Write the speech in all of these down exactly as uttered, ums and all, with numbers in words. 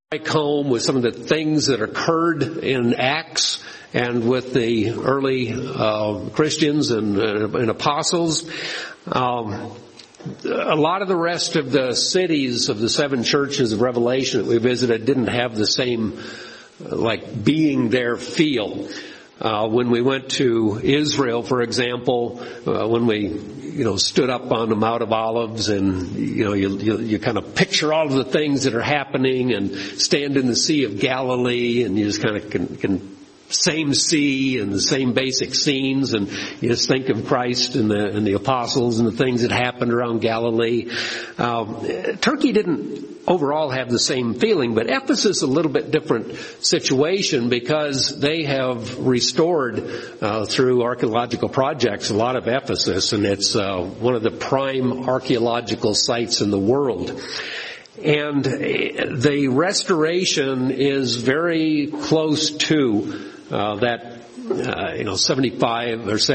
home with some of the things that occurred in Acts and with the early uh, Christians and, uh, and apostles. Um, a lot of the rest of the cities of the seven churches of Revelation that we visited didn't have the same, uh, like, being there feel. Uh, when we went to Israel, for example, uh, when we, you know, stood up on the Mount of Olives and, you know, you, you, you kind of picture all of the things that are happening and stand in the Sea of Galilee and you just kind of can, can same sea and the same basic scenes, and you just think of Christ and the, and the apostles and the things that happened around Galilee. Um, Turkey didn't overall have the same feeling, but Ephesus a little bit different situation because they have restored uh, through archaeological projects a lot of Ephesus, and it's uh, one of the prime archaeological sites in the world. And the restoration is very close to uh, that, uh, you know, seventy-five or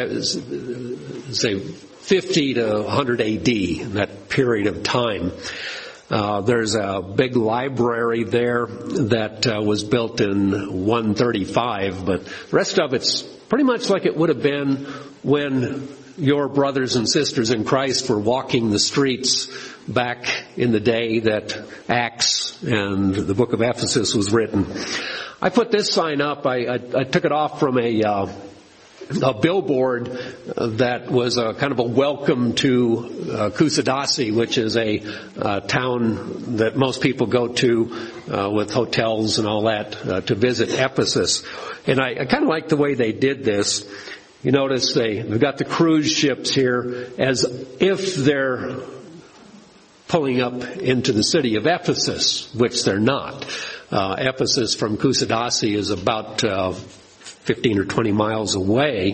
say fifty to one hundred A D, that period of time. Uh, there's a big library there that uh, was built in one thirty-five, but the rest of it's pretty much like it would have been when your brothers and sisters in Christ were walking the streets back in the day that Acts and the book of Ephesus was written. I put this sign up. I, I, I took it off from a, uh, a billboard that was a kind of a welcome to uh, Kusadasi, which is a uh, town that most people go to uh, with hotels and all that uh, to visit Ephesus. And I, I kind of like the way they did this. You notice they, they've got the cruise ships here as if they're pulling up into the city of Ephesus, which they're not. Uh, Ephesus from Kusadasi is about uh, fifteen or twenty miles away.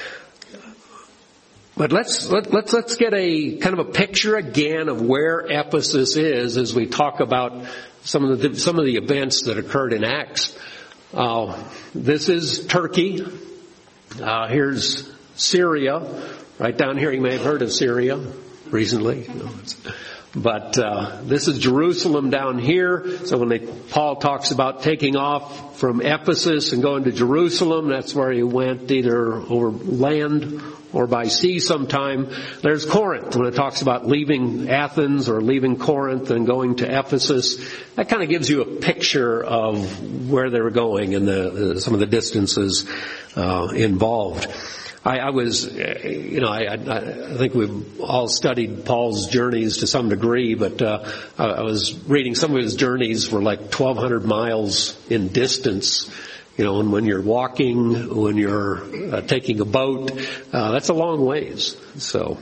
But let's let, let's let's get a kind of a picture again of where Ephesus is as we talk about some of the some of the events that occurred in Acts. Uh, this is Turkey. Uh, here's Syria, right down here. You may have heard of Syria recently. No, but uh, this is Jerusalem down here. So when they, Paul talks about taking off from Ephesus and going to Jerusalem, that's where he went, either over land or by sea sometime. There's Corinth, when it talks about leaving Athens or leaving Corinth and going to Ephesus. That kind of gives you a picture of where they were going and the, uh, some of the distances uh, involved. I, I was, you know, I, I, I think we've all studied Paul's journeys to some degree, but uh, I was reading some of his journeys were like twelve hundred miles in distance. You know, and when you're walking, when you're uh, taking a boat, uh, that's a long ways. So,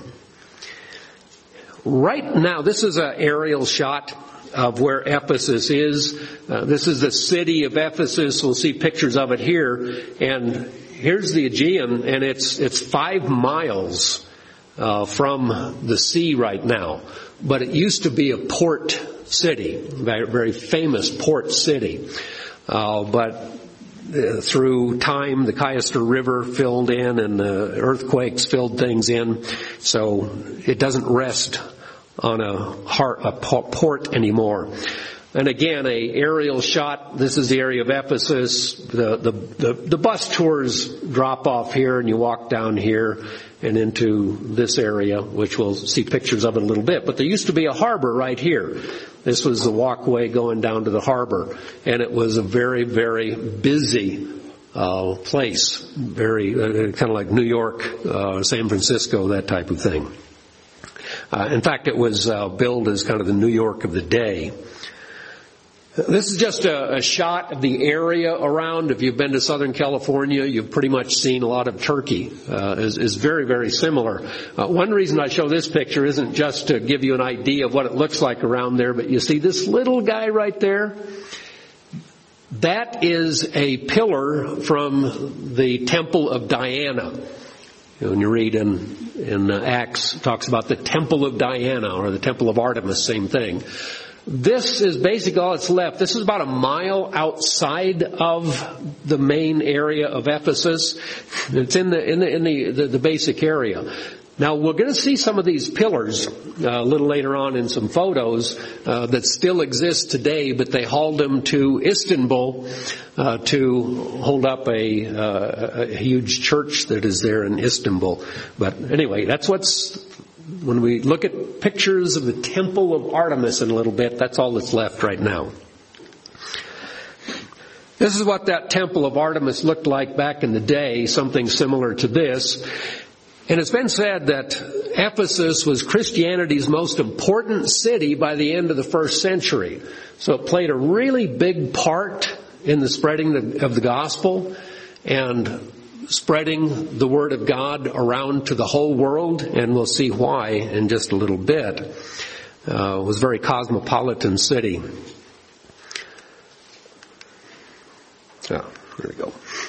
right now, this is an aerial shot of where Ephesus is. Uh, this is the city of Ephesus. We'll see pictures of it here. And here's the Aegean, and it's it's five miles uh, from the sea right now. But it used to be a port city, very, very famous port city. Uh, but Uh, through time, the Cayster River filled in and the earthquakes filled things in, so it doesn't rest on a, heart, a port anymore. And again, a aerial shot. This is the area of Ephesus. The, the, the, the bus tours drop off here, and you walk down here and into this area, which we'll see pictures of in a little bit. But there used to be a harbor right here. This was the walkway going down to the harbor, and it was a very, very busy uh, place, very uh, kind of like New York, uh, San Francisco, that type of thing. Uh, in fact, it was uh, billed as kind of the New York of the day. This is just a, a shot of the area around. If you've been to Southern California, you've pretty much seen a lot of Turkey. Uh, is, is very, very similar. Uh, one reason I show this picture isn't just to give you an idea of what it looks like around there, but you see this little guy right there? That is a pillar from the Temple of Diana. When you read in, in Acts, it talks about the Temple of Diana or the Temple of Artemis, same thing. This is basically all that's left. This is about a mile outside of the main area of Ephesus. It's in the in the in the, the, the basic area. Now, we're going to see some of these pillars uh, a little later on in some photos uh, that still exist today, but they hauled them to Istanbul uh, to hold up a, uh, a huge church that is there in Istanbul. But anyway, that's what's, when we look at pictures of the Temple of Artemis in a little bit, that's all that's left right now. This is what that Temple of Artemis looked like back in the day, something similar to this. And it's been said that Ephesus was Christianity's most important city by the end of the first century. So it played a really big part in the spreading of the gospel and spreading the word of God around to the whole world. And we'll see why in just a little bit. Uh, it was a very cosmopolitan city. Oh, there we go.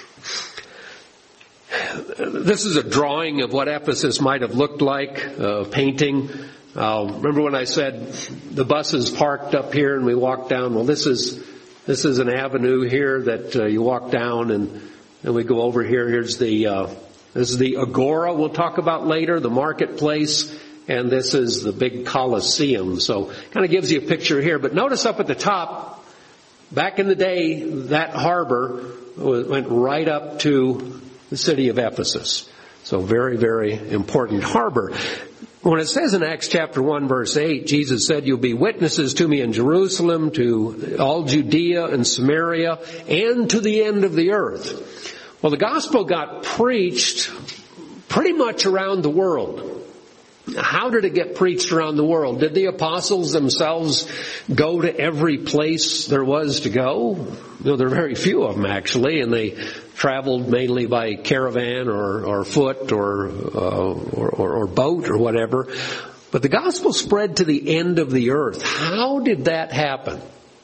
This is a drawing of what Ephesus might have looked like, a painting. Uh, remember when I said the buses parked up here and we walked down? Well, this is this is an avenue here that uh, you walk down, and and we go over here. Here's the uh, this is the Agora we'll talk about later, the marketplace, and this is the big Colosseum. So kind of gives you a picture here. But notice up at the top, back in the day, that harbor went right up to the city of Ephesus. So very, very important harbor. When it says in Acts chapter one verse eight, Jesus said, "You'll be witnesses to me in Jerusalem, to all Judea and Samaria, and to the end of the earth." Well, the gospel got preached pretty much around the world. How did it get preached around the world? Did the apostles themselves go to every place there was to go? You know, there are very few of them actually, and they traveled mainly by caravan or, or foot or, uh, or, or, or boat or whatever. But the gospel spread to the end of the earth. How did that happen?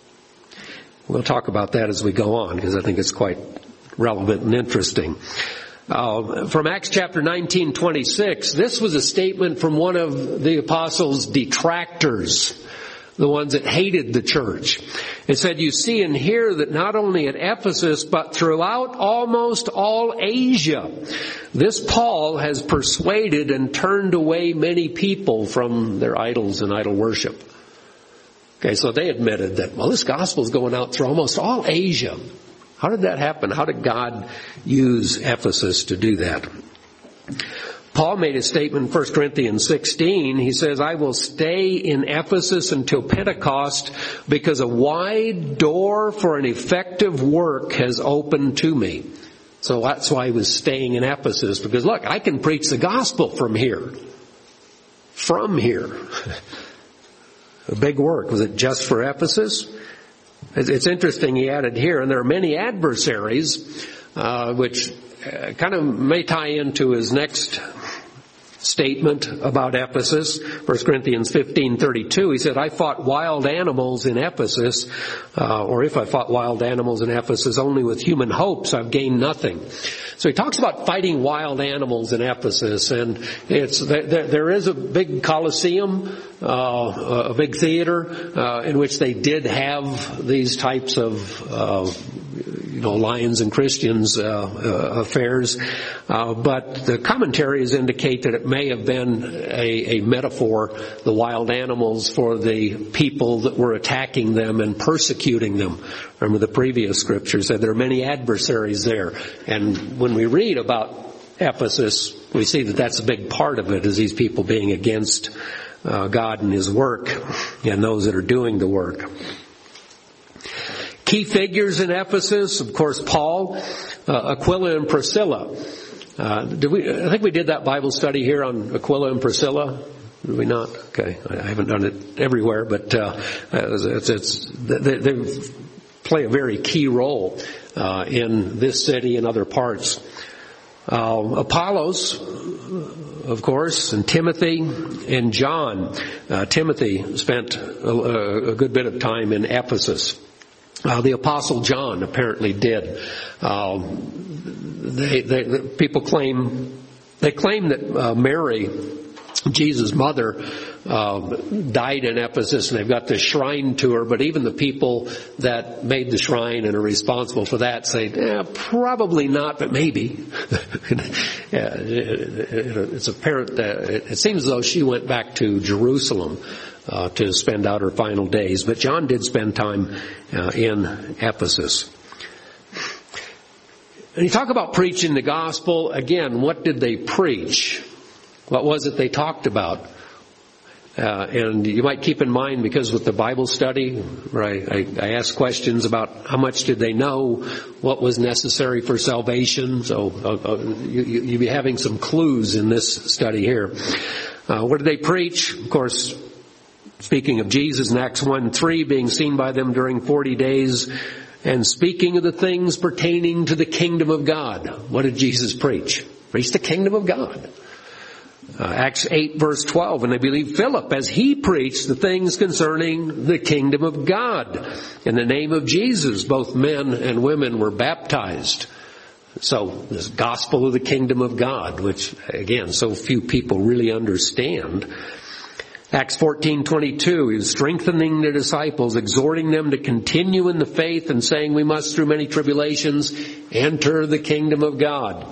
We'll talk about that as we go on, because I think it's quite relevant and interesting. Uh, from Acts chapter nineteen twenty-six, this was a statement from one of the apostles' detractors, the ones that hated the church. It said, "You see and hear that not only at Ephesus, but throughout almost all Asia, this Paul has persuaded and turned away many people from their idols and idol worship." Okay, so they admitted that, well, this gospel is going out through almost all Asia. How did that happen? How did God use Ephesus to do that? Paul made a statement in First Corinthians sixteen. He says, "I will stay in Ephesus until Pentecost because a wide door for an effective work has opened to me." So that's why he was staying in Ephesus, because look, I can preach the gospel from here. From here. A big work. Was it just for Ephesus? It's interesting, he added here, and there are many adversaries, uh, which uh, kind of may tie into his next statement about Ephesus. First Corinthians fifteen thirty-two, he said, "I fought wild animals in Ephesus, uh, or if I fought wild animals in Ephesus only with human hopes, I've gained nothing." So he talks about fighting wild animals in Ephesus, and it's there, there is a big Colosseum, uh, a big theater uh, in which they did have these types of uh, you know, lions and Christians uh, uh, affairs, uh, but the commentaries indicate that it may have been a, a metaphor, the wild animals, for the people that were attacking them and persecuting them. Remember the previous scripture said there are many adversaries there, and when we read about Ephesus, we see that that's a big part of it, is these people being against uh, God and His work and those that are doing the work. Key figures in Ephesus, of course, Paul, uh, Aquila and Priscilla. Uh, did we? I think we did that Bible study here on Aquila and Priscilla. Did we not? Okay, I haven't done it everywhere, but uh, it's, it's, they, they play a very key role uh, in this city and other parts. Uh, Apollos, of course, and Timothy and John. Uh, Timothy spent a, a good bit of time in Ephesus. Uh, the Apostle John apparently did. Uh, they, they, the people claim they claim that uh, Mary Jesus' mother uh, died in Ephesus, and they've got this shrine to her, but even the people that made the shrine and are responsible for that say, eh, probably not, but maybe. Yeah, it's apparent that it seems as though she went back to Jerusalem uh, to spend out her final days, but John did spend time uh, in Ephesus. And you talk about preaching the gospel, again, what did they preach? What was it they talked about? Uh, and you might keep in mind, because with the Bible study, where I, I, I asked questions about how much did they know, what was necessary for salvation. So uh, uh, you, you'll be having some clues in this study here. Uh, what did they preach? Of course, speaking of Jesus in Acts one three, being seen by them during forty days, and speaking of the things pertaining to the kingdom of God. What did Jesus preach? Preach the kingdom of God. Uh, Acts eight verse twelve, and they believed Philip as he preached the things concerning the kingdom of God. In the name of Jesus, both men and women were baptized. So, this gospel of the kingdom of God, which, again, so few people really understand. Acts fourteen twenty-two, he was strengthening the disciples, exhorting them to continue in the faith, and saying, we must through many tribulations enter the kingdom of God.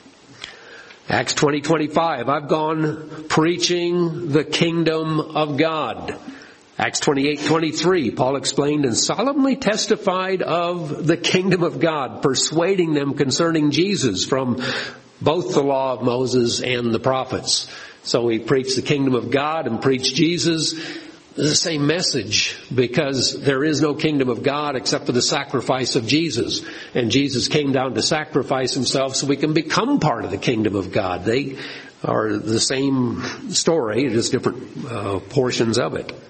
Acts twenty twenty-five, I've gone preaching the kingdom of God. Acts twenty-eight twenty-three, Paul explained and solemnly testified of the kingdom of God, persuading them concerning Jesus from both the law of Moses and the prophets. So he preached the kingdom of God and preached Jesus. The same message, because there is no kingdom of God except for the sacrifice of Jesus. And Jesus came down to sacrifice himself so we can become part of the kingdom of God. They are the same story, just different uh, portions of it.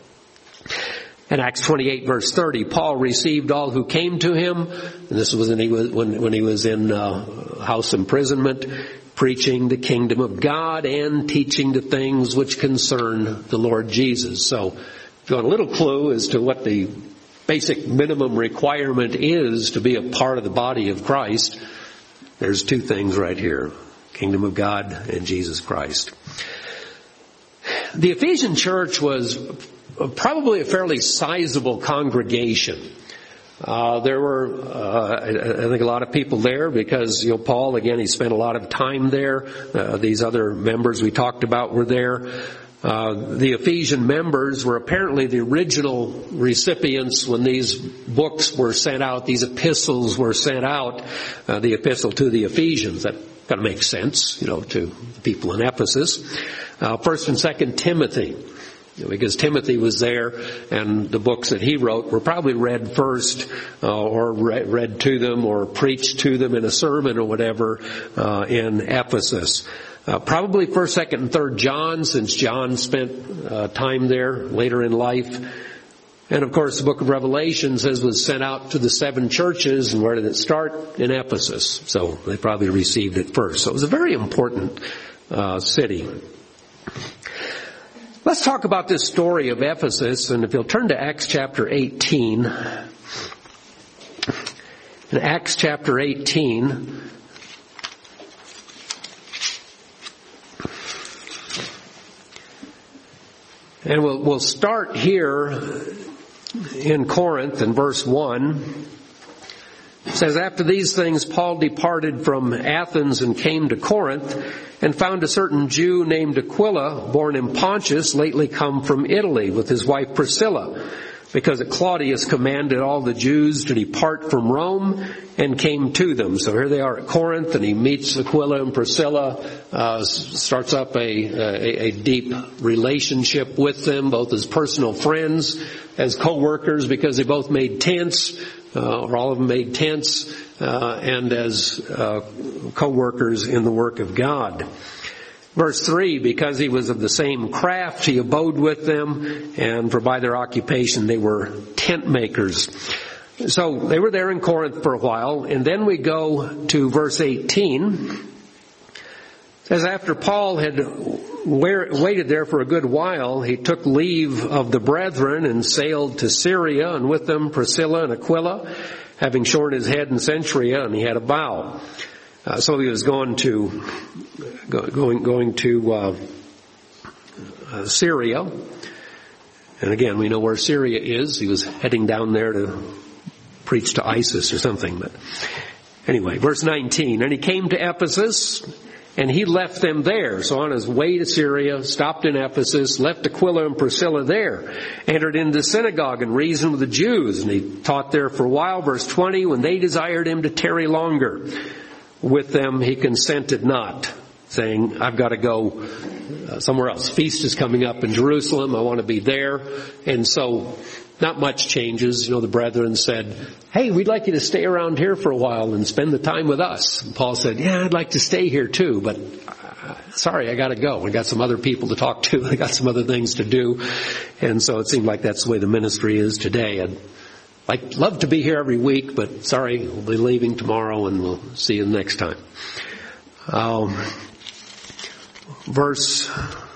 In Acts twenty-eight verse thirty, Paul received all who came to him, and this was when he was, when, when he was in uh, house imprisonment, preaching the kingdom of God and teaching the things which concern the Lord Jesus. So, if you want a little clue as to what the basic minimum requirement is to be a part of the body of Christ, there's two things right here. Kingdom of God and Jesus Christ. The Ephesian church was probably a fairly sizable congregation. Uh, there were, uh, I think a lot of people there because, you know, Paul, again, he spent a lot of time there. Uh, these other members we talked about were there. Uh, the Ephesian members were apparently the original recipients when these books were sent out, these epistles were sent out, uh, the epistle to the Ephesians. That kind of makes sense, you know, to the people in Ephesus. Uh, First and Second Timothy. Because Timothy was there, and the books that he wrote were probably read first, uh, or re- read to them, or preached to them in a sermon or whatever, uh, in Ephesus. Uh, probably First, Second, and Third John, since John spent uh, time there later in life. And of course, the book of Revelation says was sent out to the seven churches, and where did it start? In Ephesus. So they probably received it first. So it was a very important uh, city. Let's talk about this story of Ephesus, and if you'll turn to Acts chapter eighteen. In Acts chapter eighteen, and we'll, we'll start here in Corinth in verse one. It says, after these things Paul departed from Athens and came to Corinth, and found a certain Jew named Aquila, born in Pontus, lately come from Italy, with his wife Priscilla, because Claudius commanded all the Jews to depart from Rome, and came to them. So here they are at Corinth, and he meets Aquila and Priscilla, uh, starts up a, a, a deep relationship with them, both as personal friends, as co-workers, because they both made tents, uh, or all of them made tents, uh, and as uh, co-workers in the work of God. Verse three, because he was of the same craft, he abode with them, and for by their occupation they were tent makers. So they were there in Corinth for a while, and then we go to verse eighteen. It says, after Paul had waited there for a good while, he took leave of the brethren and sailed to Syria, and with them Priscilla and Aquila, having shorn his head in Cenchrea, and he had a vow. Uh, so he was going to, go, going, going to uh, uh, Syria. And again, we know where Syria is. He was heading down there to preach to ISIS or something. But anyway, verse nineteen. And he came to Ephesus, and he left them there. So on his way to Syria, stopped in Ephesus, left Aquila and Priscilla there, entered into the synagogue and reasoned with the Jews. And he taught there for a while. Verse twenty, when they desired him to tarry longer with them, he consented not, saying, I've got to go uh, somewhere else. Feast is coming up in Jerusalem. I want to be there. And so not much changes. You know, the brethren said, hey, we'd like you to stay around here for a while and spend the time with us. And Paul said, yeah, I'd like to stay here too, but uh, sorry, I got to go. I got some other people to talk to. I got some other things to do. And so it seemed like that's the way the ministry is today. I'd like, love to be here every week, but sorry, we'll be leaving tomorrow and we'll see you next time. Um, verse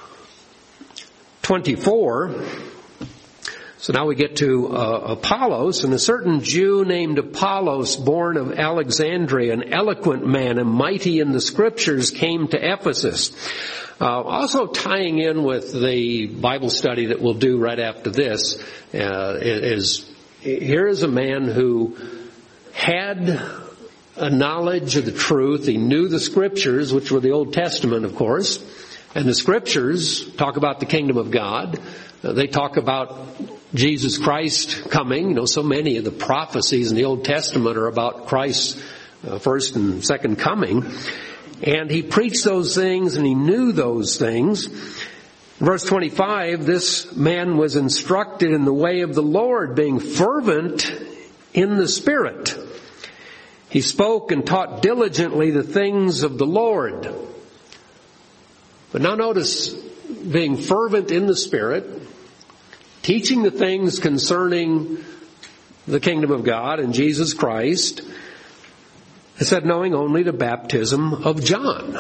twenty-four. So now we get to uh, Apollos, and a certain Jew named Apollos, born of Alexandria, an eloquent man and mighty in the Scriptures, came to Ephesus. Uh, also tying in with the Bible study that we'll do right after this, uh, is here is a man who had a knowledge of the truth. He knew the Scriptures, which were the Old Testament, of course, and the Scriptures talk about the kingdom of God. Uh, they talk about Jesus Christ coming. You know, so many of the prophecies in the Old Testament are about Christ's uh, first and second coming. And he preached those things and he knew those things. Verse twenty-five, this man was instructed in the way of the Lord, being fervent in the Spirit. He spoke and taught diligently the things of the Lord. But now notice, being fervent in the Spirit, teaching the things concerning the kingdom of God and Jesus Christ, it said knowing only the baptism of John.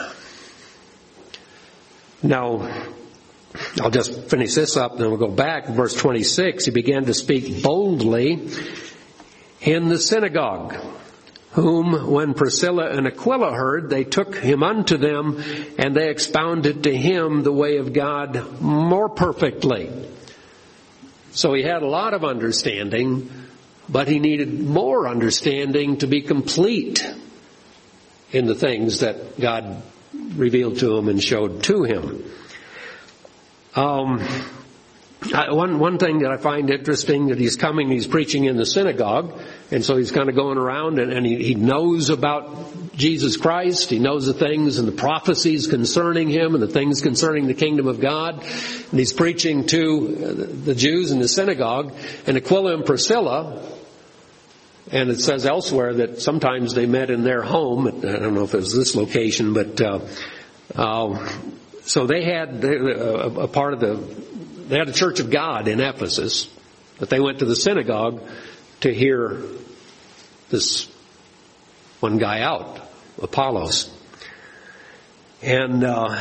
Now, I'll just finish this up and then we'll go back. Verse twenty-six, he began to speak boldly in the synagogue, whom when Priscilla and Aquila heard, they took him unto them, and they expounded to him the way of God more perfectly. So he had a lot of understanding, but he needed more understanding to be complete in the things that God revealed to him and showed to him. Um, I, one one thing that I find interesting, that he's coming, he's preaching in the synagogue, and so he's kind of going around and, and he, he knows about Jesus Christ. He knows the things and the prophecies concerning him and the things concerning the kingdom of God. And he's preaching to the Jews in the synagogue. And Aquila and Priscilla, and it says elsewhere that sometimes they met in their home. I don't know if it was this location, but uh, uh, so they had a, a part of the, they had a church of God in Ephesus, but they went to the synagogue to hear this one guy out, Apollos. And, uh,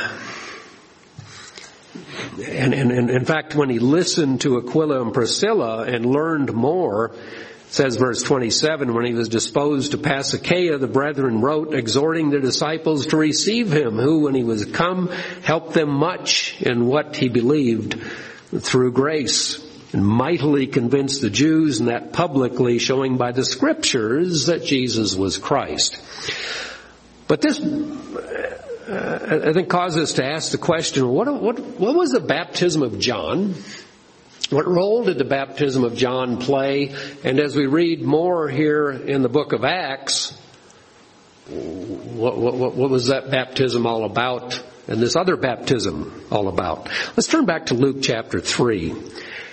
and, and, and in fact, when he listened to Aquila and Priscilla and learned more, says verse twenty-seven, when he was disposed to pass Achaia, the brethren wrote, exhorting the disciples to receive him, who, when he was come, helped them much in what he believed through grace, and mightily convinced the Jews, and that publicly, showing by the Scriptures that Jesus was Christ. But this, uh, I think, causes us to ask the question, what, what, what was the baptism of John? What role did the baptism of John play? And as we read more here in the book of Acts, what, what, what was that baptism all about? And this other baptism all about? Let's turn back to Luke chapter three. And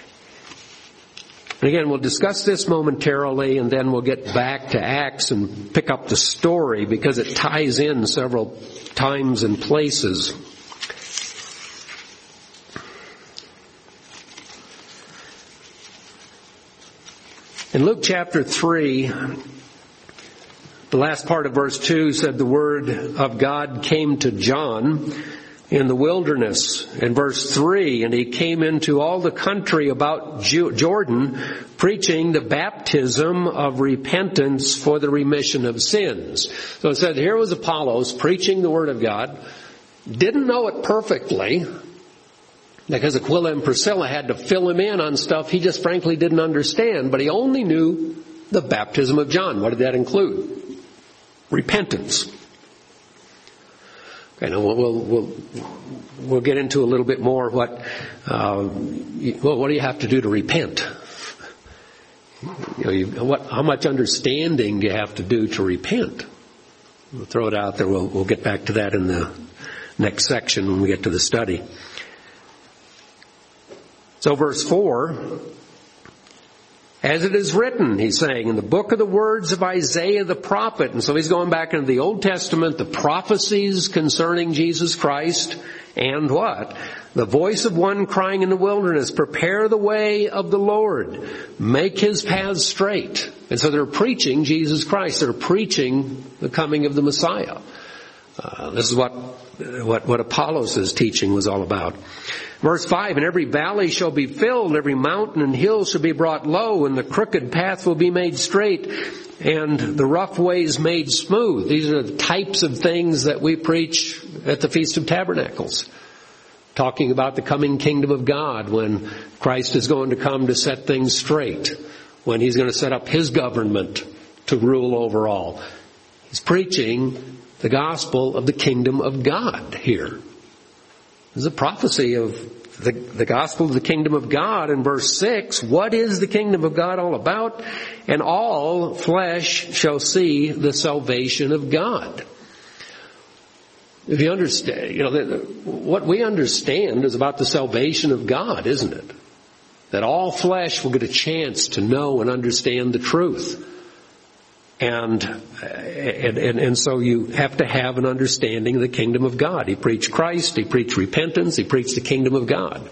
again, we'll discuss this momentarily, and then we'll get back to Acts and pick up the story because it ties in several times and places. In Luke chapter three, the last part of verse two said the word of God came to John in the wilderness. In verse three, and he came into all the country about Jordan, preaching the baptism of repentance for the remission of sins. So it said here was Apollos preaching the word of God, didn't know it perfectly, Because Aquila and Priscilla had to fill him in on stuff he just frankly didn't understand, but he only knew the baptism of John. What did that include? Repentance. Okay, now we'll we'll we'll, we'll get into a little bit more what uh, you, well, what do you have to do to repent? You know, you, what how much understanding do you have to do to repent? We'll throw it out there. We'll we'll get back to that in the next section when we get to the study. So verse four, as it is written, he's saying, in the book of the words of Isaiah the prophet. And so he's going back into the Old Testament, the prophecies concerning Jesus Christ, and what? The voice of one crying in the wilderness, prepare the way of the Lord, make his paths straight. And so they're preaching Jesus Christ. They're preaching the coming of the Messiah. Uh, this is what, what, what Apollos' teaching was all about. Verse five, and every valley shall be filled, every mountain and hill shall be brought low, and the crooked path will be made straight, and the rough ways made smooth. These are the types of things that we preach at the Feast of Tabernacles. Talking about the coming kingdom of God, when Christ is going to come to set things straight, when he's going to set up his government to rule over all. He's preaching the gospel of the kingdom of God here. This is a prophecy of the, the gospel of the kingdom of God in verse six. What is the kingdom of God all about? And all flesh shall see the salvation of God. If you understand, you know, the, what we understand is about the salvation of God, isn't it? That all flesh will get a chance to know and understand the truth. And, and, and, and so you have to have an understanding of the kingdom of God. He preached Christ, he preached repentance, he preached the kingdom of God.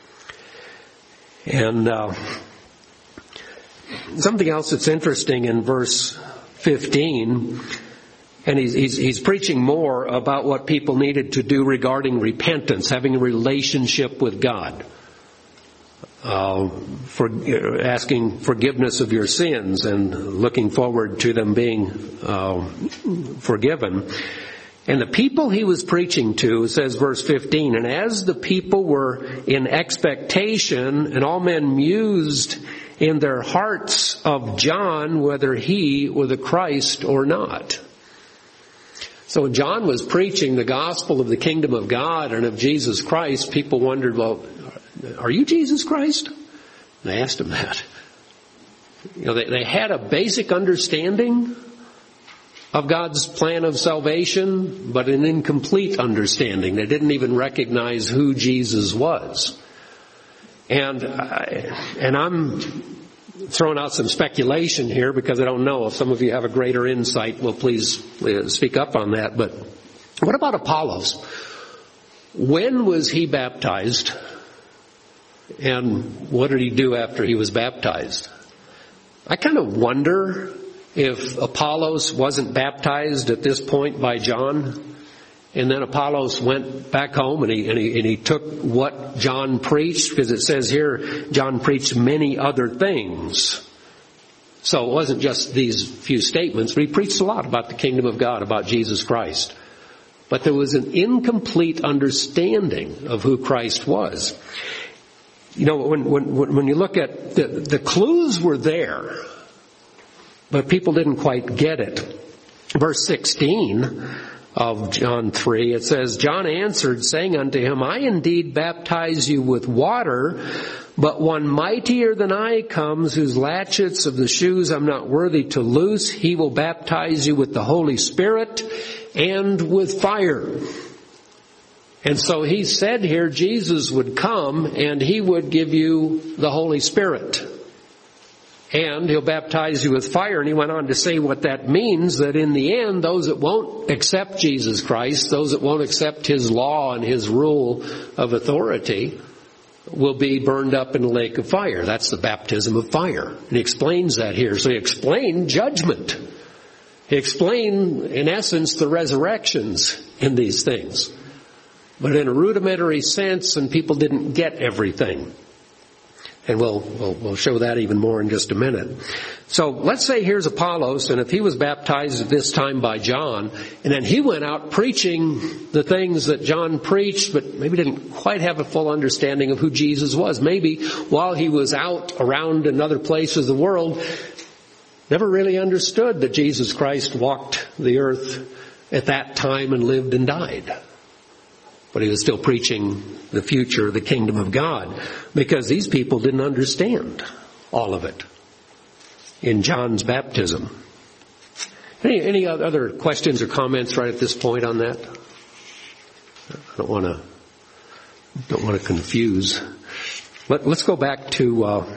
And, uh, something else that's interesting in verse fifteen, and he's, he's, he's preaching more about what people needed to do regarding repentance, having a relationship with God. Uh, for asking forgiveness of your sins and looking forward to them being uh, forgiven. And the people he was preaching to, says verse fifteen, and as the people were in expectation, and all men mused in their hearts of John, whether he were the Christ or not. So when John was preaching the gospel of the kingdom of God and of Jesus Christ, people wondered, well, are you Jesus Christ? And they asked him that. You know, they, they had a basic understanding of God's plan of salvation, but an incomplete understanding. They didn't even recognize who Jesus was. And, I, and I'm throwing out some speculation here because I don't know. If some of you have a greater insight, well, please speak up on that. But what about Apollos? When was he baptized? And what did he do after he was baptized? I kind of wonder if Apollos wasn't baptized at this point by John, and then Apollos went back home and he, and he, and he took what John preached, because it says here, John preached many other things. So it wasn't just these few statements, but he preached a lot about the kingdom of God, about Jesus Christ. But there was an incomplete understanding of who Christ was. You know, when, when, when you look at the, the clues were there, but people didn't quite get it. Verse sixteen of John three, it says, John answered, saying unto him, I indeed baptize you with water, but one mightier than I comes, whose latchets of the shoes I'm not worthy to loose. He will baptize you with the Holy Spirit and with fire. And so he said here Jesus would come and he would give you the Holy Spirit. And he'll baptize you with fire. And he went on to say what that means, that in the end, those that won't accept Jesus Christ, those that won't accept his law and his rule of authority, will be burned up in a lake of fire. That's the baptism of fire. And he explains that here. So he explained judgment. He explained, in essence, the resurrections in these things. But in a rudimentary sense, and people didn't get everything. And we'll, we'll, we'll show that even more in just a minute. So let's say here's Apollos, and if he was baptized at this time by John, and then he went out preaching the things that John preached, but maybe didn't quite have a full understanding of who Jesus was. Maybe while he was out around in other places of the world, never really understood that Jesus Christ walked the earth at that time and lived and died. But he was still preaching the future, the kingdom of God, because these people didn't understand all of it in John's baptism. Any, any other questions or comments right at this point on that? I don't want to don't want to confuse. Let, let's go back to uh,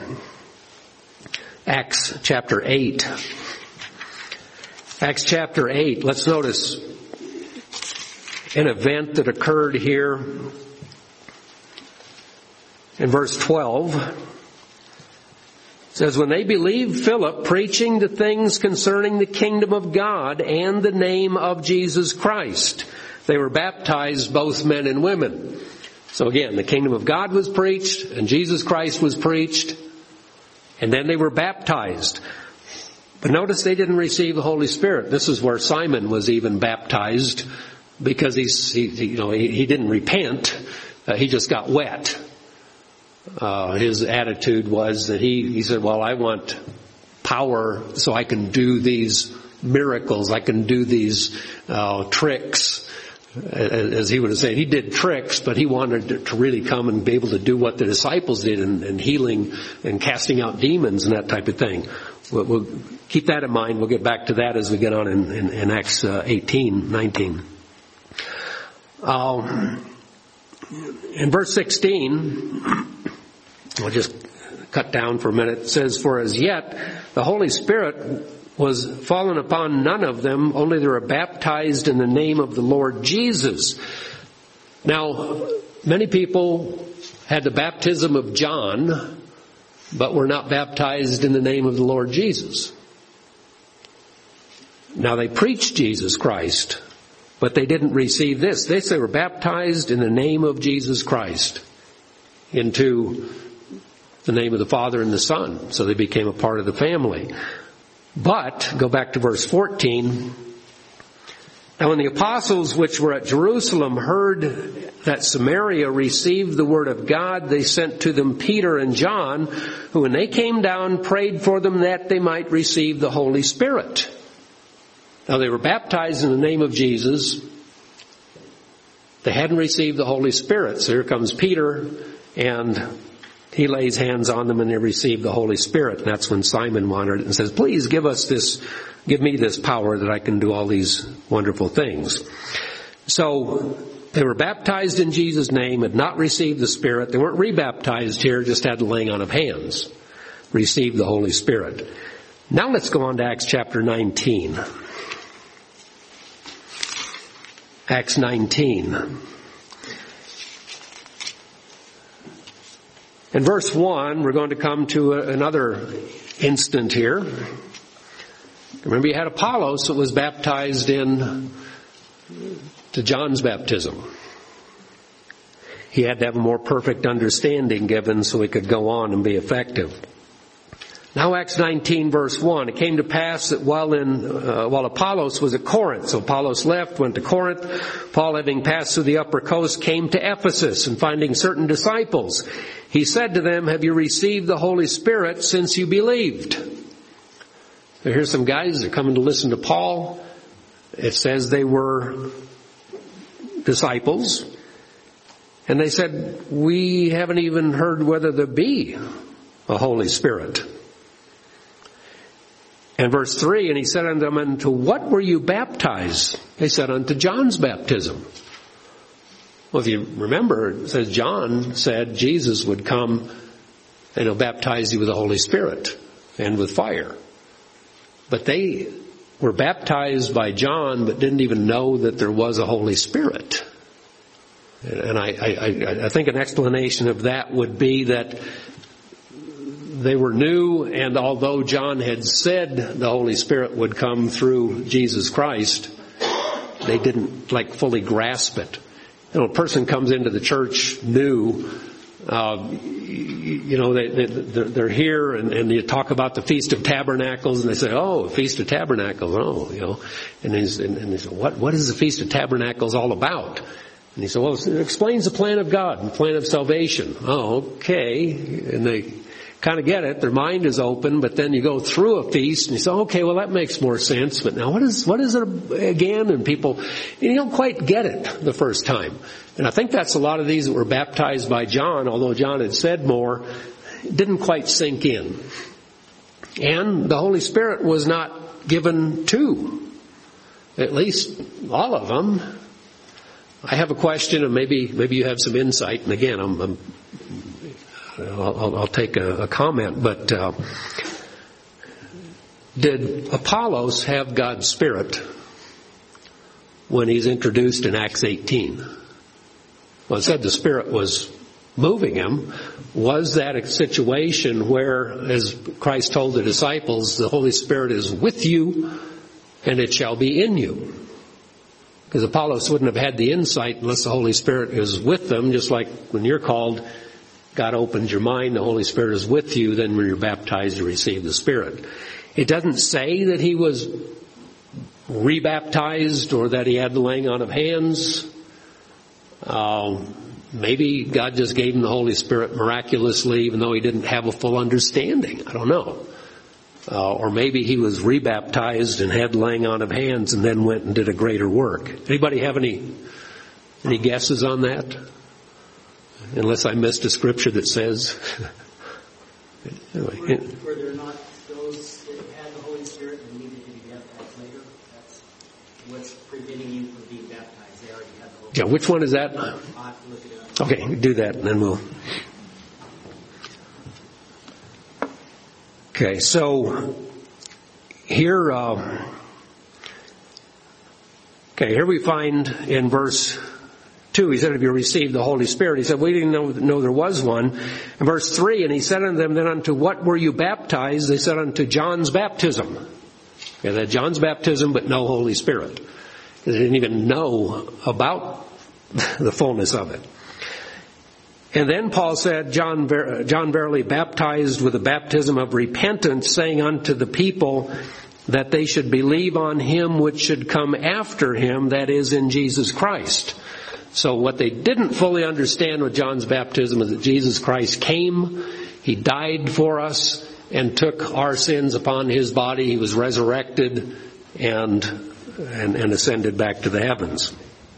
Acts chapter eight. Acts chapter eight. Let's notice an event that occurred here in verse twelve. It says, when they believed Philip preaching the things concerning the kingdom of God and the name of Jesus Christ, they were baptized, both men and women. So again, the kingdom of God was preached and Jesus Christ was preached, and then they were baptized. But notice they didn't receive the Holy Spirit. This is where Simon was even baptized, because he's, he, you know, he, he didn't repent. Uh, he just got wet. Uh, his attitude was that he, he said, well, I want power so I can do these miracles. I can do these, uh, tricks. As he would have said, he did tricks, but he wanted to really come and be able to do what the disciples did in, in healing and casting out demons and that type of thing. We'll, we'll keep that in mind. We'll get back to that as we get on in, in, in Acts uh, eighteen, nineteen. Um, in verse sixteen, I'll just cut down for a minute. It says, for as yet the Holy Spirit was fallen upon none of them, only they were baptized in the name of the Lord Jesus. Now, many people had the baptism of John, but were not baptized in the name of the Lord Jesus. Now, they preached Jesus Christ, but they didn't receive this. They say they were baptized in the name of Jesus Christ into the name of the Father and the Son. So they became a part of the family. But, go back to verse fourteen. Now when the apostles which were at Jerusalem heard that Samaria received the word of God, they sent to them Peter and John, who when they came down prayed for them that they might receive the Holy Spirit. Now they were baptized in the name of Jesus. They hadn't received the Holy Spirit. So here comes Peter, and he lays hands on them and they receive the Holy Spirit. And that's when Simon wanted it and says, please give us this, give me this power that I can do all these wonderful things. So they were baptized in Jesus' name, had not received the Spirit. They weren't rebaptized here, just had the laying on of hands. Received the Holy Spirit. Now let's go on to Acts chapter nineteen. Acts nineteen. In verse one, we're going to come to another instant here. Remember, you had Apollos that was baptized in to John's baptism. He had to have a more perfect understanding given so he could go on and be effective. Now Acts nineteen verse one, it came to pass that while in, uh, while Apollos was at Corinth, so Apollos left, went to Corinth, Paul having passed through the upper coast came to Ephesus, and finding certain disciples, he said to them, have you received the Holy Spirit since you believed? So here's some guys that are coming to listen to Paul. It says they were disciples, and they said, we haven't even heard whether there be a Holy Spirit. And verse three, and he said unto them, unto what were you baptized? They said, unto John's baptism. Well, if you remember, it says John said Jesus would come and he'll baptize you with the Holy Spirit and with fire. But they were baptized by John, but didn't even know that there was a Holy Spirit. And I, I, I think an explanation of that would be that they were new, and although John had said the Holy Spirit would come through Jesus Christ, they didn't like fully grasp it. You know, a person comes into the church new, Uh, you know, they, they, they're here and, and you talk about the Feast of Tabernacles and they say, oh, Feast of Tabernacles, oh, you know. And he's, and, and they say, what, what is the Feast of Tabernacles all about? And he said, well, it explains the plan of God, the plan of salvation. Oh, okay. And they kind of get it. Their mind is open, but then you go through a feast and you say, okay, well, that makes more sense. But now what is, what is it again? And people, you don't quite get it the first time. And I think that's a lot of these that were baptized by John, although John had said more, didn't quite sink in. And the Holy Spirit was not given to, at least all of them. I have a question, and maybe maybe you have some insight. And again, I'm, I'm I'll, I'll take a, a comment. But uh, did Apollos have God's Spirit when he's introduced in Acts eighteen? Well, it said the Spirit was moving him. Was that a situation where, as Christ told the disciples, the Holy Spirit is with you and it shall be in you? Because Apollos wouldn't have had the insight unless the Holy Spirit is with them, just like when you're called, God opens your mind, the Holy Spirit is with you, then when you're baptized you receive the Spirit. It doesn't say that he was rebaptized or that he had the laying on of hands. Uh, maybe God just gave him the Holy Spirit miraculously, even though he didn't have a full understanding. I don't know. Uh, or maybe he was rebaptized and had laying on of hands and then went and did a greater work. Anybody have any any guesses on that? Unless I missed a scripture that says. Anyway. Were, were there not those that had the Holy Spirit and needed to be baptized later? That's what's preventing you from being baptized. They already had the Holy Spirit. Yeah, which one is that? I'll have to look it up. Okay, do that and then we'll. Okay, so here, uh, okay, here we find in verse two, he said, "Have you received the Holy Spirit?" He said, "We didn't know, know there was one." In verse three, and he said unto them, "Then unto what were you baptized?" They said, "Unto John's baptism." Okay, they had John's baptism, but no Holy Spirit. They didn't even know about the fullness of it. And then Paul said, John, John verily baptized with a baptism of repentance, saying unto the people that they should believe on him which should come after him, that is, in Jesus Christ. So what they didn't fully understand with John's baptism is that Jesus Christ came, he died for us, and took our sins upon his body. He was resurrected and, and, and ascended back to the heavens.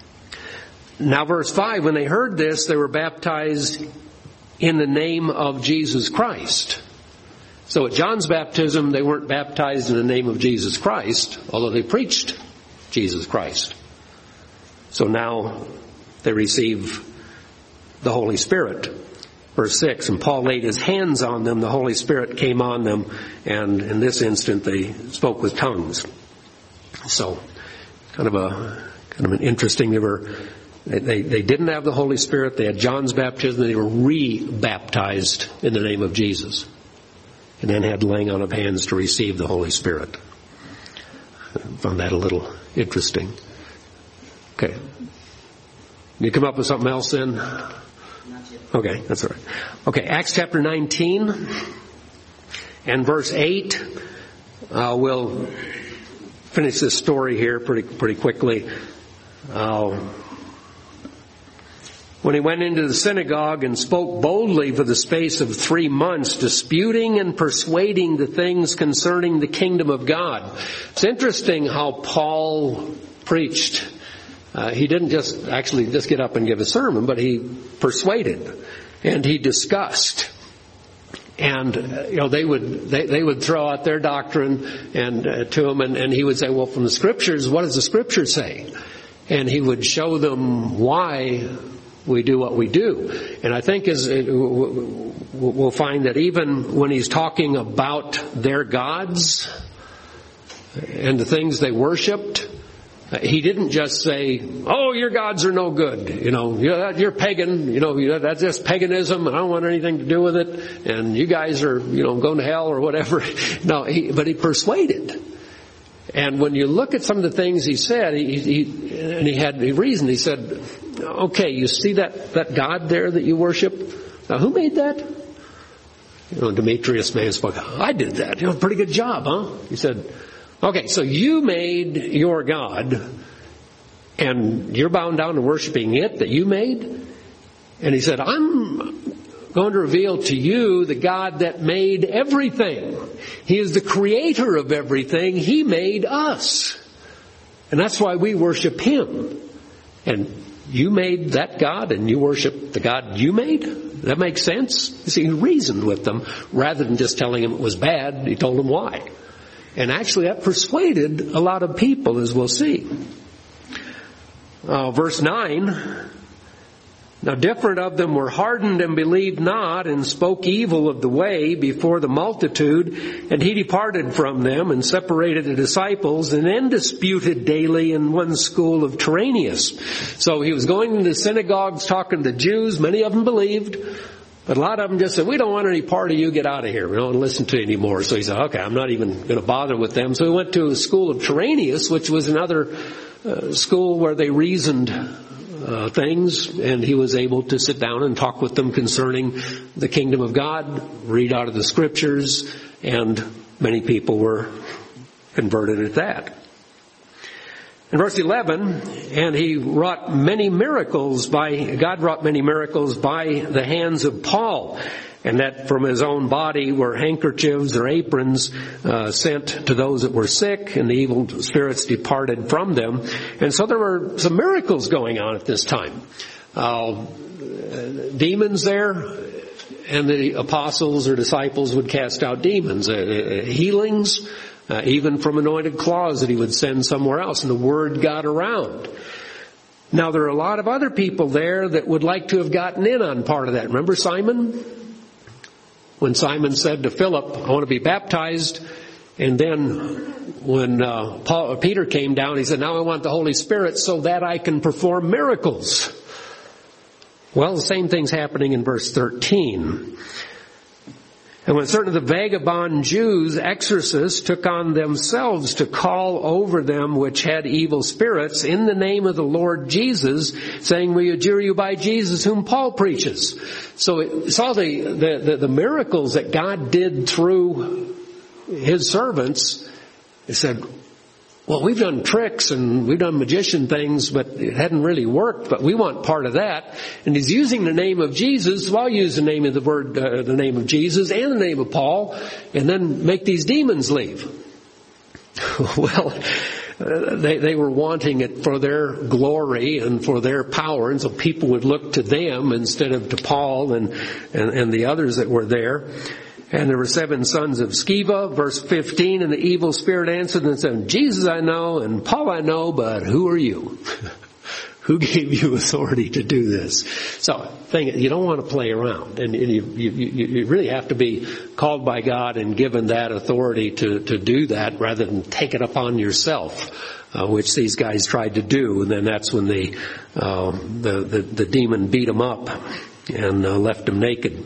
Now verse five, when they heard this, they were baptized in the name of Jesus Christ. So at John's baptism, they weren't baptized in the name of Jesus Christ, although they preached Jesus Christ. So now they receive the Holy Spirit. Verse six, and Paul laid his hands on them, the Holy Spirit came on them, and in this instant they spoke with tongues. So kind of a kind of an interesting, they were They, they didn't have the Holy Spirit. They had John's baptism. They were re-baptized in the name of Jesus. And then had laying on of hands to receive the Holy Spirit. I found that a little interesting. Okay. You come up with something else then? Okay, that's all right. Okay, Acts chapter nineteen and verse eight. Uh, we'll finish this story here pretty pretty quickly. Uh, When he went into the synagogue and spoke boldly for the space of three months, disputing and persuading the things concerning the kingdom of God. It's interesting how Paul preached. Uh, he didn't just actually just get up and give a sermon, but he persuaded and he discussed. And uh, you know they would they, they would throw out their doctrine and uh, to him, and, and he would say, "Well, from the scriptures, what does the scripture say?" And he would show them why we do what we do. And I think as we'll find that even when he's talking about their gods and the things they worshipped, he didn't just say, "Oh, your gods are no good. You know, you're pagan. You know, that's just paganism, and I don't want anything to do with it. And you guys are, you know, going to hell or whatever." No, he, but he persuaded. And when you look at some of the things he said, he, he and he had a reason. He said, "Okay, you see that, that God there that you worship? Now, who made that? You know, Demetrius may have spoken. I did that. You know, pretty good job, huh? He said, okay, so you made your God, and you're bound down to worshiping it that you made? And he said, I'm going to reveal to you the God that made everything. He is the creator of everything. He made us. And that's why we worship Him. And you made that God, and you worship the God you made? That makes sense? You see, he reasoned with them rather than just telling them it was bad. He told them why. And actually that persuaded a lot of people, as we'll see. Uh, verse nine, now different of them were hardened and believed not, and spoke evil of the way before the multitude. And he departed from them and separated the disciples, and then disputed daily in one school of Tyrannus. So he was going into synagogues talking to Jews. Many of them believed, but a lot of them just said, we don't want any part of you, get out of here. We don't want to listen to you anymore. So he said, okay, I'm not even going to bother with them. So he went to a school of Tyrannus, which was another uh, school where they reasoned Uh, things, and he was able to sit down and talk with them concerning the kingdom of God, read out of the scriptures, and many people were converted at that. In verse eleven, and he wrought many miracles by, God wrought many miracles by the hands of Paul, and that from his own body were handkerchiefs or aprons uh, sent to those that were sick, and the evil spirits departed from them. And so there were some miracles going on at this time. Uh, demons there, and the apostles or disciples would cast out demons. Uh, uh, healings, uh, even from anointed claws that he would send somewhere else, and the word got around. Now there are a lot of other people there that would like to have gotten in on part of that. Remember Simon? When Simon said to Philip, I want to be baptized. And then when uh, Paul, Peter came down, he said, now I want the Holy Spirit so that I can perform miracles. Well, the same thing's happening in verse thirteen. And when certain of the vagabond Jews, exorcists, took on themselves to call over them which had evil spirits in the name of the Lord Jesus, saying, we adjure you by Jesus whom Paul preaches. So it saw the, the, the, the miracles that God did through His servants. It said, well, we've done tricks and we've done magician things, but it hadn't really worked, but we want part of that. And he's using the name of Jesus, so I'll use the name of the word, uh, the name of Jesus and the name of Paul, and then make these demons leave. Well, uh, they, they were wanting it for their glory and for their power, and so people would look to them instead of to Paul and, and, and the others that were there. And there were seven sons of Sceva, verse fifteen, and the evil spirit answered and said, Jesus I know, and Paul I know, but who are you? Who gave you authority to do this? So, thing, you don't want to play around, and you, you, you really have to be called by God and given that authority to, to do that rather than take it upon yourself, uh, which these guys tried to do, and then that's when the, uh, the, the, the demon beat them up and uh, left them naked.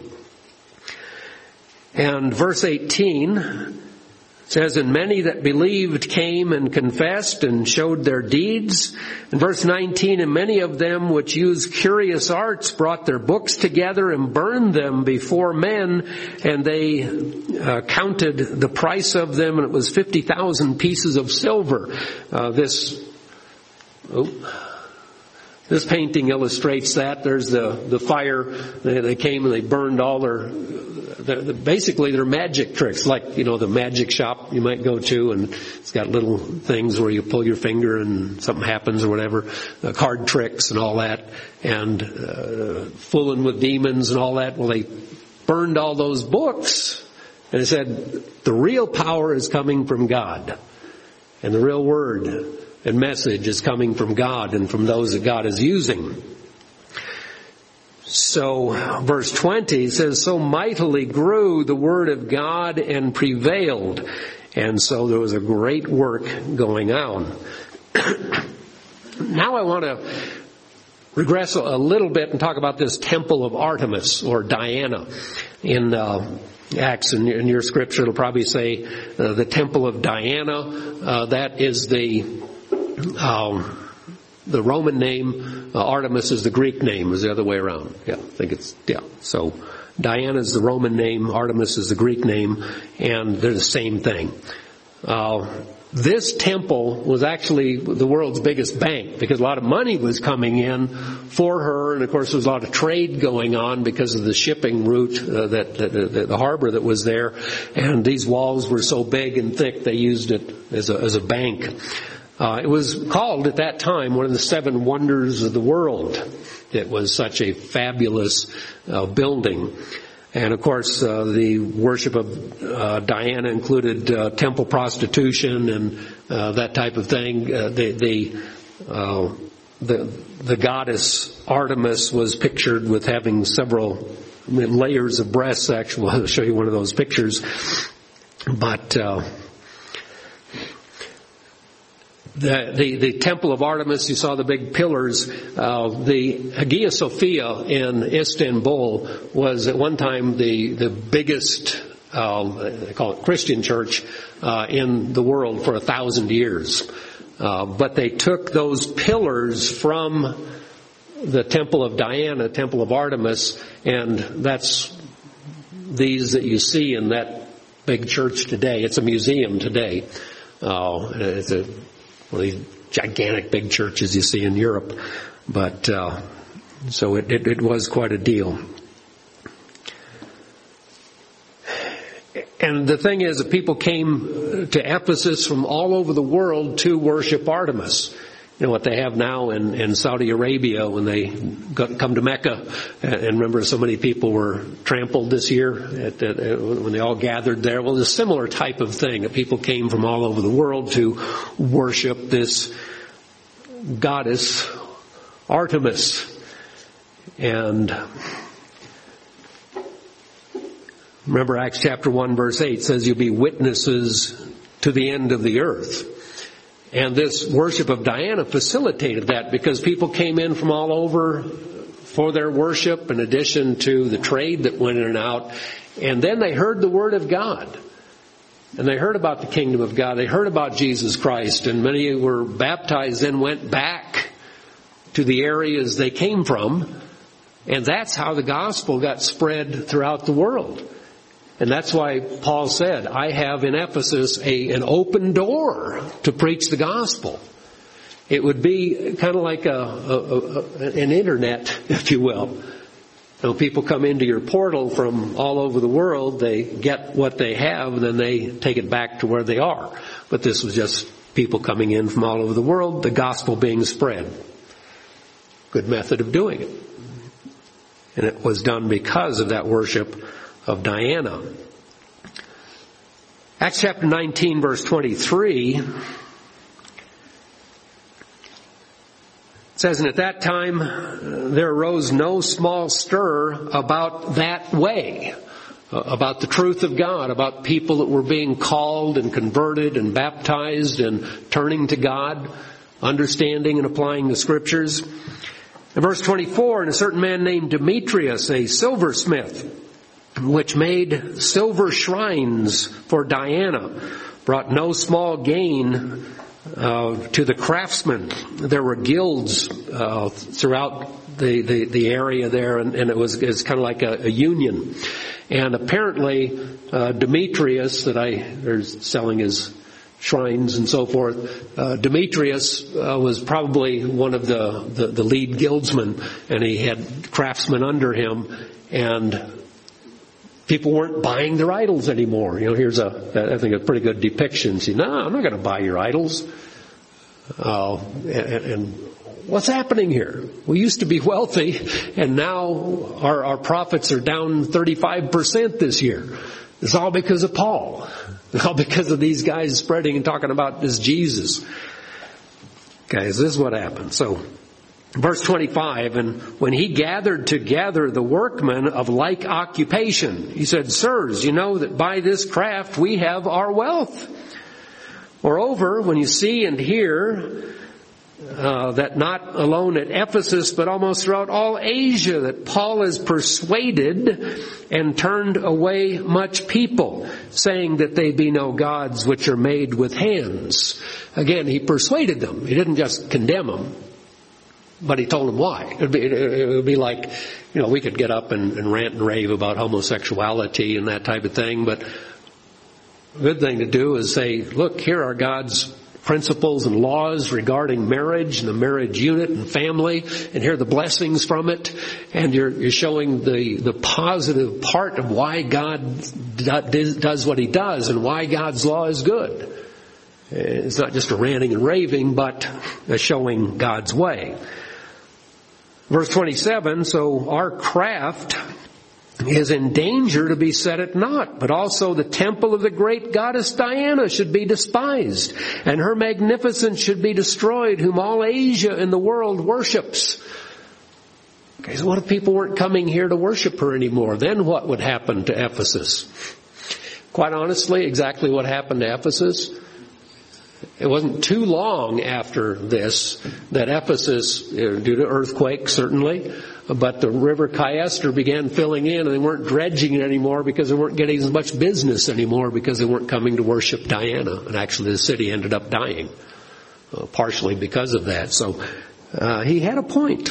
And verse eighteen says, and many that believed came and confessed and showed their deeds. And verse nineteen, and many of them which used curious arts brought their books together and burned them before men, and they uh, counted the price of them, and it was fifty thousand pieces of silver. Uh, this, oh, this painting illustrates that. There's the, the fire. They, they came and they burned all their, the, the, basically they're magic tricks, like, you know, the magic shop you might go to, and it's got little things where you pull your finger and something happens or whatever, uh, card tricks and all that, and uh, fooling with demons and all that. Well, they burned all those books, and it said the real power is coming from God, and the real word and message is coming from God and from those that God is using. So, verse twenty says, so mightily grew the word of God and prevailed. And so there was a great work going on. Now I want to regress a little bit and talk about this temple of Artemis or Diana. In uh, Acts, in, in your scripture, it'll probably say uh, the temple of Diana. Uh, that is the Um, the Roman name, uh, Artemis is the Greek name, is the other way around. Yeah, I think it's, yeah. So Diana is the Roman name, Artemis is the Greek name, and they're the same thing. Uh, this temple was actually the world's biggest bank because a lot of money was coming in for her, and of course there was a lot of trade going on because of the shipping route, uh, that, that the harbor that was there, and these walls were so big and thick they used it as a, as a bank. Uh, it was called at that time one of the seven wonders of the world. It was such a fabulous uh, building. And of course, uh, the worship of uh, Diana included uh, temple prostitution and uh, that type of thing. Uh, the the, uh, the the goddess Artemis was pictured with having several layers of breasts. Actually, I'll show you one of those pictures. But uh, The, the, the temple of Artemis, you saw the big pillars. Uh, the Hagia Sophia in Istanbul was at one time the, the biggest, uh, they call it Christian church, uh, in the world for a thousand years. Uh, but they took those pillars from the temple of Diana, temple of Artemis, and that's these that you see in that big church today. It's a museum today. Uh, it's a One of these gigantic big churches you see in Europe. But, uh, so it, it, it was quite a deal. And the thing is that people came to Ephesus from all over the world to worship Artemis. You know, what they have now in, in Saudi Arabia when they got, come to Mecca. And remember, so many people were trampled this year at, at, at, when they all gathered there. Well, it's a similar type of thing, that people came from all over the world to worship this goddess Artemis. And remember, Acts chapter one verse eight says you'll be witnesses to the end of the earth. And this worship of Diana facilitated that because people came in from all over for their worship, in addition to the trade that went in and out. And then they heard the Word of God. And they heard about the kingdom of God. They heard about Jesus Christ. And many were baptized, then went back to the areas they came from. And that's how the gospel got spread throughout the world. And that's why Paul said, I have in Ephesus a, an open door to preach the gospel. It would be kind of like a, a, a, an internet, if you will. So people come into your portal from all over the world, they get what they have, and then they take it back to where they are. But this was just people coming in from all over the world, the gospel being spread. Good method of doing it. And it was done because of that worship of Diana. Acts chapter nineteen verse twenty-three says, and at that time uh, there arose no small stir about that way, uh, about the truth of God, about people that were being called and converted and baptized and turning to God, understanding and applying the scriptures. In verse twenty-four, and a certain man named Demetrius, a silversmith, which made silver shrines for Diana, brought no small gain uh, to the craftsmen. There were guilds uh, throughout the, the, the area there, and, and it was, it was kind of like a, a union. And apparently uh, Demetrius, that I they're selling his shrines and so forth, uh, Demetrius uh, was probably one of the, the, the lead guildsmen, and he had craftsmen under him, and people weren't buying their idols anymore. You know, here's a, I think a pretty good depiction. See, no, I'm not going to buy your idols. Uh, and, and what's happening here? We used to be wealthy, and now our, our profits are down thirty-five percent this year. It's all because of Paul. It's all because of these guys spreading and talking about this Jesus. Guys, this is what happened. So, verse twenty-five, and when he gathered together the workmen of like occupation, he said, sirs, you know that by this craft we have our wealth. Moreover, when you see and hear uh, that not alone at Ephesus, but almost throughout all Asia, that Paul has persuaded and turned away much people, saying that they be no gods which are made with hands. Again, he persuaded them. He didn't just condemn them. But he told them why. It would be, it would be like, you know, we could get up and, and rant and rave about homosexuality and that type of thing, but a good thing to do is say, look, here are God's principles and laws regarding marriage and the marriage unit and family, and here are the blessings from it, and you're, you're showing the, the positive part of why God does what he does and why God's law is good. It's not just a ranting and raving, but a showing God's way. Verse twenty-seven, so our craft is in danger to be set at naught, but also the temple of the great goddess Diana should be despised, and her magnificence should be destroyed, whom all Asia and the world worships. Okay, so what if people weren't coming here to worship her anymore? Then what would happen to Ephesus? Quite honestly, exactly what happened to Ephesus. It wasn't too long after this that Ephesus, due to earthquake certainly, but the river Cayster began filling in, and they weren't dredging it anymore because they weren't getting as much business anymore because they weren't coming to worship Diana. And actually the city ended up dying, uh, partially because of that. So uh, he had a point.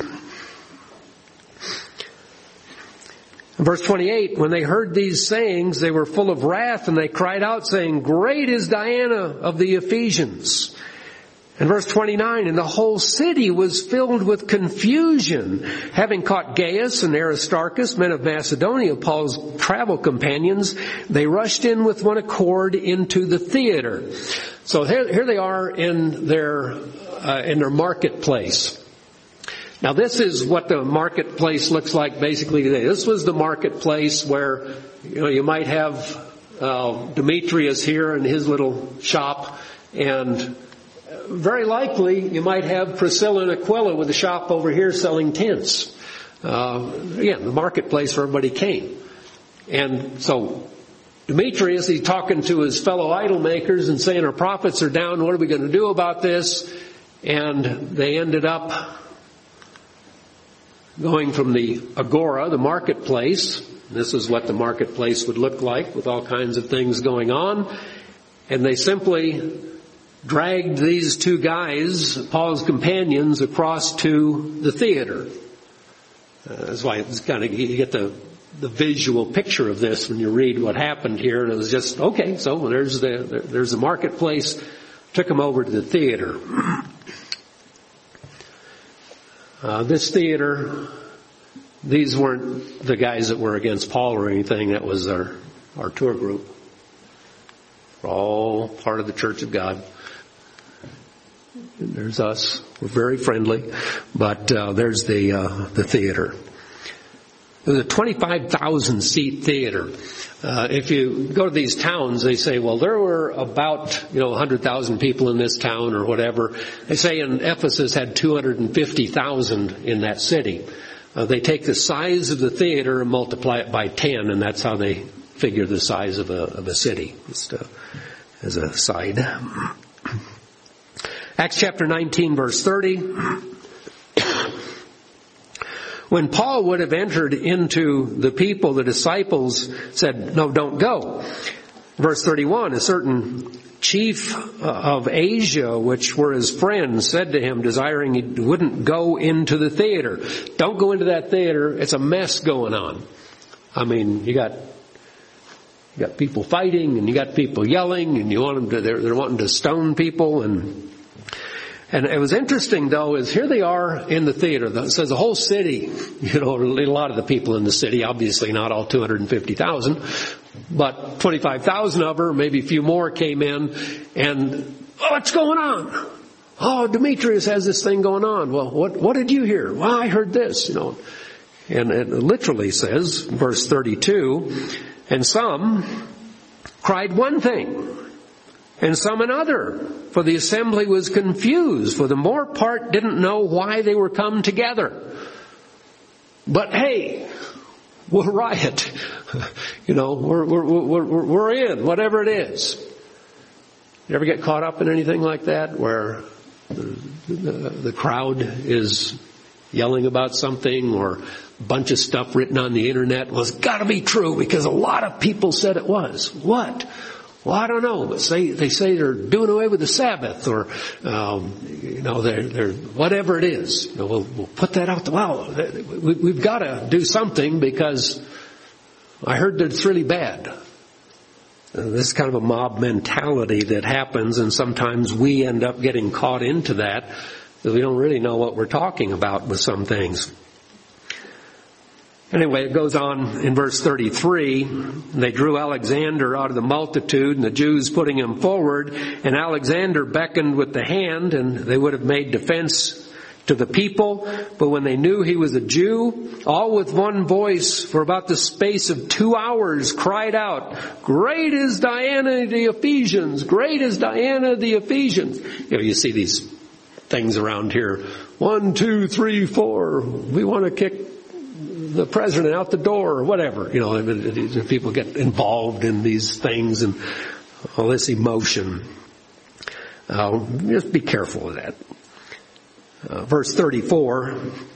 Verse twenty-eight, when they heard these sayings, they were full of wrath, and they cried out, saying, Great is Diana of the Ephesians. And verse twenty-nine, and the whole city was filled with confusion. Having caught Gaius and Aristarchus, men of Macedonia, Paul's travel companions, they rushed in with one accord into the theater. So here, here they are in their, uh, in their marketplace. Now this is what the marketplace looks like basically today. This was the marketplace where, you know, you might have uh, Demetrius here in his little shop, and very likely you might have Priscilla and Aquila with a shop over here selling tents. Uh, again, the marketplace where everybody came. And so Demetrius, he's talking to his fellow idol makers and saying, our profits are down, what are we going to do about this? And they ended up going from the agora, the marketplace. This is what the marketplace would look like with all kinds of things going on. And they simply dragged these two guys, Paul's companions, across to the theater. Uh, that's why it's kind of, you get the, the visual picture of this when you read what happened here. And it was just, okay, so there's the, there's the marketplace. Took them over to the theater. Uh, this theater, these weren't the guys that were against Paul or anything. That was our, our tour group. We're all part of the Church of God. And there's us. We're very friendly. But uh, there's the uh, the theater. It was a twenty-five thousand seat theater. Uh, if you go to these towns, they say, well, there were about, you know, one hundred thousand people in this town or whatever. They say in Ephesus had two hundred fifty thousand in that city. Uh, they take the size of the theater and multiply it by ten, and that's how they figure the size of a, of a city, just uh, as a side. Acts chapter nineteen, verse thirty. When Paul would have entered into the people, the disciples said, no, don't go. Verse thirty-one, a certain chief of Asia, which were his friends, said to him, desiring he wouldn't go into the theater. Don't go into that theater. It's a mess going on. I mean, you got, you got people fighting, and you got people yelling, and you want them to, they're, they're wanting to stone people, and And it was interesting, though, is here they are in the theater. It says the whole city, you know, a lot of the people in the city, obviously not all two hundred fifty thousand, but twenty-five thousand of her, maybe a few more came in, and, oh, what's going on? Oh, Demetrius has this thing going on. Well, what, what did you hear? Well, I heard this, you know. And it literally says, verse thirty-two, and some cried one thing, and some another, for the assembly was confused, for the more part didn't know why they were come together. But hey, we'll riot. You know, we're, we're, we're, we're in, whatever it is. You ever get caught up in anything like that, where the, the, the crowd is yelling about something, or a bunch of stuff written on the internet was got to be true because a lot of people said it was. What? Well, I don't know, but say, they say they're doing away with the Sabbath, or, um, you know, they're, they're, whatever it is. You know, we'll, we'll put that out. Well, we, we've got to do something because I heard that it's really bad. And this is kind of a mob mentality that happens, and sometimes we end up getting caught into that because we don't really know what we're talking about with some things. Anyway, it goes on in verse thirty-three. They drew Alexander out of the multitude, and the Jews putting him forward, and Alexander beckoned with the hand, and they would have made defense to the people. But when they knew he was a Jew, all with one voice for about the space of two hours cried out, "Great is Diana of the Ephesians! Great is Diana of the Ephesians!" You know, you see these things around here. One, two, three, four. We want to kick the president out the door, or whatever. You know, people get involved in these things and all this emotion. Uh, just be careful of that. Uh, verse thirty-four.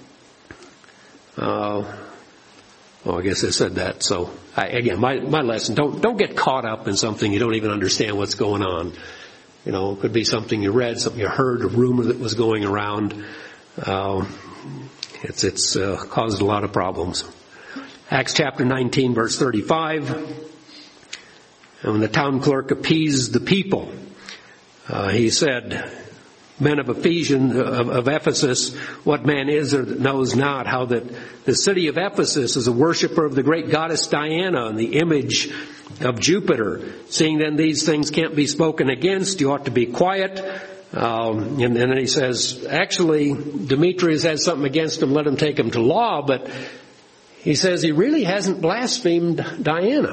Uh, well, I guess I said that. So I, again, my my lesson: don't don't get caught up in something you don't even understand what's going on. You know, it could be something you read, something you heard, a rumor that was going around. Uh, It's, it's uh, caused a lot of problems. Acts chapter nineteen, verse thirty-five. And when the town clerk appeased the people, uh, he said, "Men of Ephesians, of, of Ephesus, what man is there that knows not how that the city of Ephesus is a worshiper of the great goddess Diana and the image of Jupiter? Seeing then these things can't be spoken against, you ought to be quiet." Um, and, and then he says, actually, Demetrius has something against him, let him take him to law, but he says he really hasn't blasphemed Diana.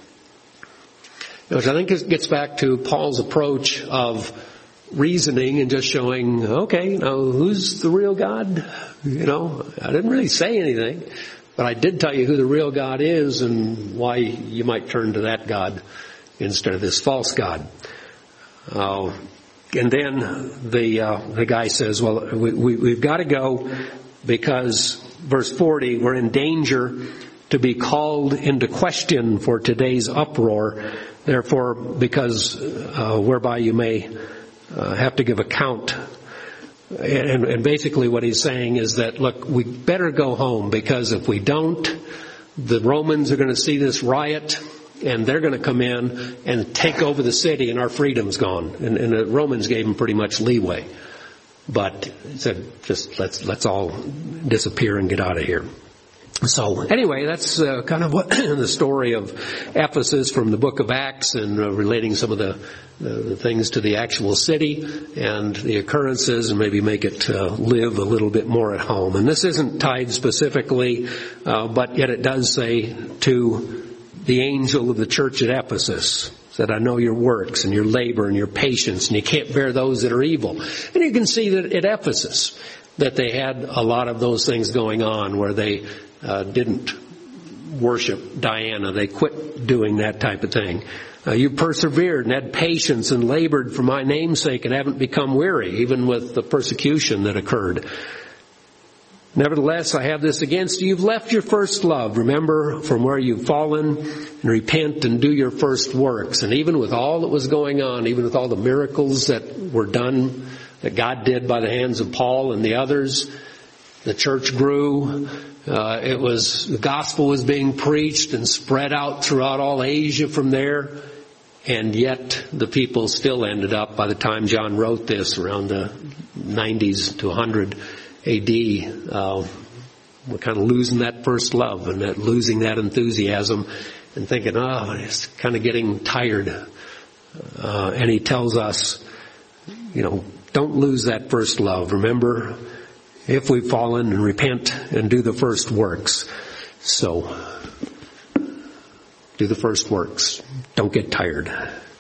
Which I think gets back to Paul's approach of reasoning and just showing, okay, now who's the real God? You know, I didn't really say anything, but I did tell you who the real God is and why you might turn to that God instead of this false God. Uh, And then the uh, the guy says, well, we, we, we've got to go because, verse forty, we're in danger to be called into question for today's uproar. Therefore, because uh, whereby you may uh, have to give account. And, and basically what he's saying is that, look, we better go home because if we don't, the Romans are going to see this riot. And they're going to come in and take over the city, and our freedom's gone. And, and the Romans gave them pretty much leeway, but said, "Just let's let's all disappear and get out of here." So anyway, that's uh, kind of what the story of Ephesus from the book of Acts, and uh, relating some of the, the, the things to the actual city and the occurrences, and maybe make it uh, live a little bit more at home. And this isn't tied specifically, uh, but yet it does say to the angel of the church at Ephesus, said, "I know your works and your labor and your patience, and you can't bear those that are evil." And you can see that at Ephesus, that they had a lot of those things going on where they uh, didn't worship Diana. They quit doing that type of thing. Uh, you persevered and had patience and labored for my name's sake and haven't become weary, even with the persecution that occurred. "Nevertheless, I have this against you. You've left your first love. Remember from where you've fallen and repent and do your first works." And even with all that was going on, even with all the miracles that were done, that God did by the hands of Paul and the others, the church grew. Uh, it was, the gospel was being preached and spread out throughout all Asia from there. And yet the people still ended up, by the time John wrote this, around the nineties to one hundred A D, uh, we're kind of losing that first love and that losing that enthusiasm and thinking, oh, it's kind of getting tired. Uh, and he tells us, you know, don't lose that first love. Remember, if we've fallen, and repent and do the first works. So, do the first works. Don't get tired.